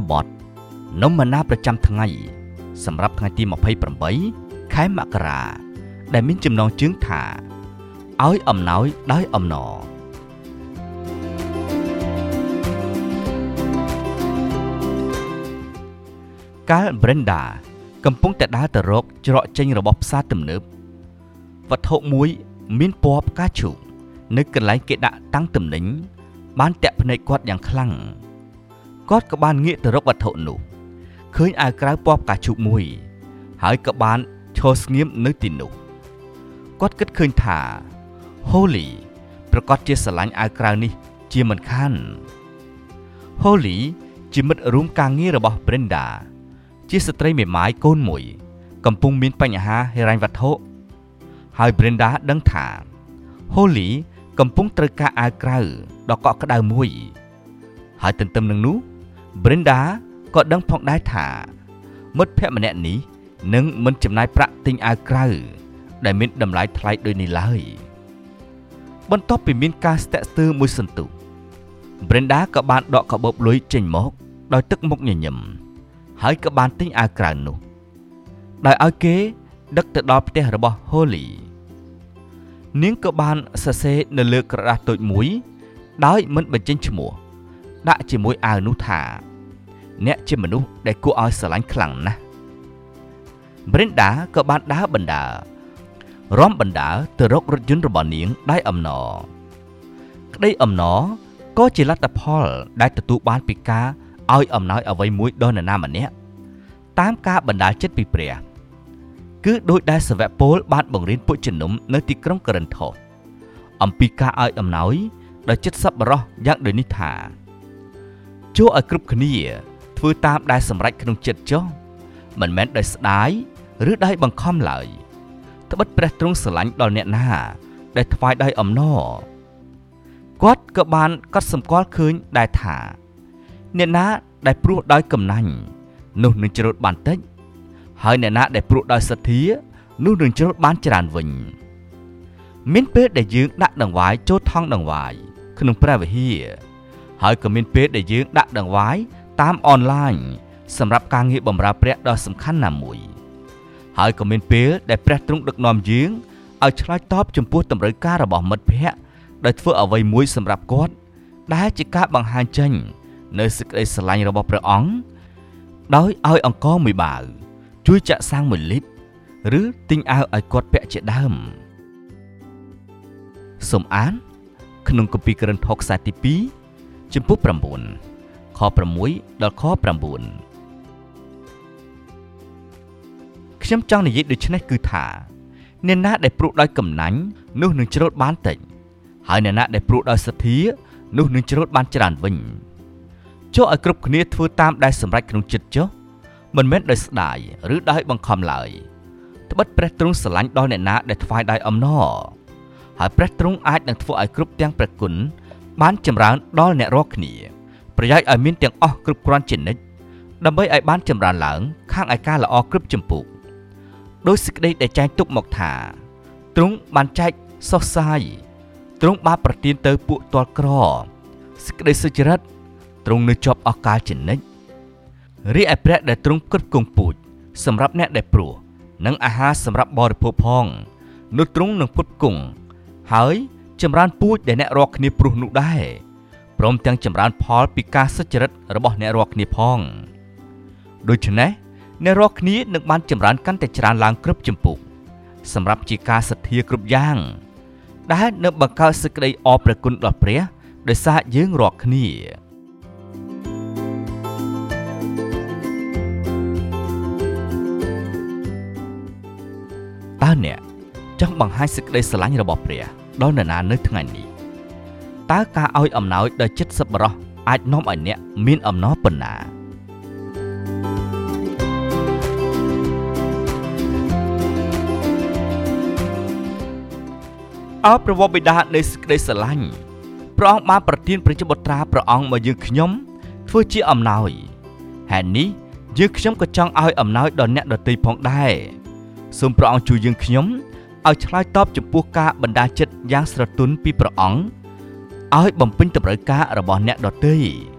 បទនំម៉ាណាប្រចាំថ្ងៃសម្រាប់ថ្ងៃទី28ខែមករាដែលមានចំណងជើងថាឲ្យអំណោយដោយអំណរកាល Brenda កំពុងតែដើរទៅរកច្រកចេញរបស់ផ្សារទំនើបវត្ថុមួយមានពណ៌ផ្កាឈូកនៅកន្លែងគេដាក់តាំងទំនិញបានតាក់ភ្នែកគាត់យ៉ាងខ្លាំងគាត់ក៏បានងាកទៅរកវត្ថុនោះឃើញអាវក្រៅពណ៌ផ្កាឈូកមួយហើយក៏បានឈរស្ងៀមនៅទីនោះគាត់គិតឃើញថា Holly ប្រកាសជាស្រឡាញ់អាវក្រៅនេះជាមិនខាន Holly ជាមិត្តរួមការងាររបស់ Brenda ជាស្ត្រីមេម៉ាយកូនមួយកំពុងមានបញ្ហាហិរញ្ញវត្ថុហើយ Brenda ដឹងថា Holly កំពុងត្រូវការអាវក្រៅដ៏កក់ក្ដៅមួយហើយទន្ទឹមនឹងនោះ Brenda ក៏ដឹងផងដែរថាមិត្តភក្តិម្នាក់នេះនឹងមិនចំណាយប្រាក់ទិញអាវក្រៅដែលមានតម្លៃថ្លៃដូចនេះឡើយបន្ទាប់ពីមានការស្ទាក់ស្ទើរមួយសន្ទុះ Brenda ក៏បានដកកាបូបលុយចេញមកដោយទឹកមុខញញឹមហើយក៏បានទិញអាវក្រៅនោះដោយឲ្យគេដឹកទៅដល់ផ្ទះរបស់ Holly នាងក៏បានសរសេរនៅលើក្រដាសតូចមួយដោយមិនបញ្ចេញឈ្មោះដាក់ជាមួយអាវនោះថាអ្នកជាមនុស្សដែលគួរឲ្យស្រឡាញ់ខ្លាំងណាស់ Brenda ក៏បានដើរបណ្ដើររំបណ្ដើរទៅរករថយន្តរបស់នាងដោយអំណរក្តីអំណរក៏ជាលទ្ធផលដែលទទួលបានពីការឲ្យអំណោយអ្វីមួយដល់នរណាម្នាក់តាមការបណ្ដាលចិត្តពីព្រះគឺដោយដែលសាវកពលបានបង្រៀនពួកជំនុំនៅទីក្រុងកូរិនថូសអំពីការឲ្យអំណោយដោយចិត្តសប្បុរសយ៉ាងដូចនេះថាចូលឲ្យគ្រប់គ្នាធ្វើតាមដែលសម្រេចក្នុងចិត្តចុះមិនមែនដោយស្ដាយឬដោយបង្ខំឡើយត្បិតព្រះទ្រង់ស្រឡាញ់ដល់អ្នកណាដែលថ្វាយដោយអំណរគាត់ក៏បានកត់សម្គាល់ឃើញដែរថាអ្នកណាដែលព្រោះដោយកំណាញ់នោះនឹងច្រូតបានតិចហើយអ្នកណាដែលព្រោះដោយសទ្ធានោះនឹងច្រូតបានច្រើនវិញមានពេលដែលយើងដាក់ដង្វាយចូលថង់ដង្វាយក្នុងព្រះវិហារហើយក៏មានពេលដែលយើងដាក់ដង្វាយតាមអនឡាញសម្រាប់ការងារបម្រើព្រះដ៏សំខាន់ណាមួយហើយក៏មានពេលដែលព្រះទ្រង់ដឹកនាំយើងឲ្យឆ្លើយតបចំពោះតម្រូវការរបស់មិត្តភក្តិដោយធ្វើអ្វីមួយសម្រាប់គាត់ដែលជាការបង្ហាញចេញនៅសេចក្តីស្រឡាញ់របស់ព្រះអង្គដោយឲ្យអង្គមួយបាវជួយចាក់សាំង1លីត្រឬទិញអាវឲ្យគាត់ពាក់ជាដើមសូមអានក្នុងគម្ពីរកូរិនថូសខ្សែទី2ចំពោះ9ខ6ដល់ខ9ខ្ញុំចង់និយាយដូចនេះគឺថាអ្នកណាដែលព្រោះដោយកំណាញ់នោះនឹងច្រូតបានតិចហើយអ្នកណាដែលព្រោះដោយសទ្ធានោះនឹងច្រូតបានច្រើនវិញចូលឲ្យគ្រប់គ្នាធ្វើតាមដែលសម្រេចក្នុងចិត្តចុះមិនមែនដោយស្ដាយឬដោយបង្ខំឡើយត្បិតព្រះទ្រង់ស្រឡាញ់ដល់អ្នកណាដែលថ្វាយដោយអំណរហើយព្រះទ្រង់អាចនឹងធ្វើឲ្យគ្រប់ទាំងព្រះគុណបានចម្រើនដល់អ្នករាល់គ្នាប្រយោជន៍ឲ្យមានទាំងអស់គ្រប់គ្រាន់ជានិច្ចដើម្បីឲ្យបានចម្រើនឡើងខាងឯកាល្អគ្រប់ចម្ពោះដោយសេចក្តីដែលចែងទុកមកថាទ្រង់បានចែកសុសសាយទ្រង់បានប្រទានទៅពួកទាល់ក្រសេចក្តីសុចរិតទ្រង់នៅជាប់អស់កាលជានិច្ចរីឯព្រះដែលទ្រង់គិតគង់ពូជសម្រាប់អ្នកដែលព្រោះនិងអាហារសម្រាប់បរិភោគផងនោះទ្រង់នឹងផ្គត់ផ្គង់ហើយចម្រើនពូជដែលអ្នករាល់គ្នាព្រោះនោះដែរព្រមទាំងចម្រើនផលពីការសុចរិតរបស់អ្នករាល់គ្នាផងដូច្នេះអ្នករាល់គ្នានឹងបានចម្រើនកាន់តែច្រើនឡើងគ្រប់ចម្ពោះសម្រាប់ជាការសទ្ធាគ្រប់យ៉ាងដែលនឹងបង្កើតសេចក្តីអរព្រះគុណដល់ព្រះដោយសារយើងរាល់គ្នាតើអ្នកចង់បង្ហាញសេចក្តីស្រឡាញ់របស់ព្រះដល់នរណានៅថ្ងៃនេះតើការឲ្យអំណោយដោយចិត្តសប្បុរសអាចនាំឲ្យអ្នកមានអំណរប៉ុណ្ណាអើព្រះវរបិតានៃសេចក្តីស្រឡាញ់ព្រះអង្គបានប្រទានព្រះជាបុត្រាព្រះអង្គមកយើងខ្ញុំធ្វើជាអំណោយហេតុនេះយើងខ្ញុំក៏ចង់ឲ្យអំណោយដល់អ្នកដទៃផងដែរសូមព្រះអង្គជួយយើងខ្ញុំឲ្យឆ្លើយតបចំពោះការបណ្ដាចិត្តយ៉ាងស្រទន់ពីព្រះអង្គឲ្យបំពេញតម្រូវការរបស់អ្នកដទៃ